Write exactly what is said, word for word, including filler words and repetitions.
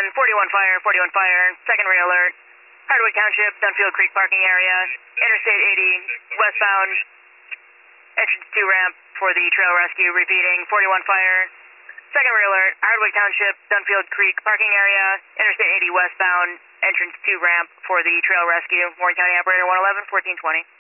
forty-one fire, forty-one fire, second re-alert. Hardwick Township, Dunfield Creek parking area, Interstate eighty, westbound, entrance two ramp for the trail rescue, repeating, forty-one fire, second re-alert, Hardwick Township, Dunfield Creek parking area, Interstate eighty westbound, entrance two ramp for the trail rescue. Warren County Operator one eleven, fourteen twenty.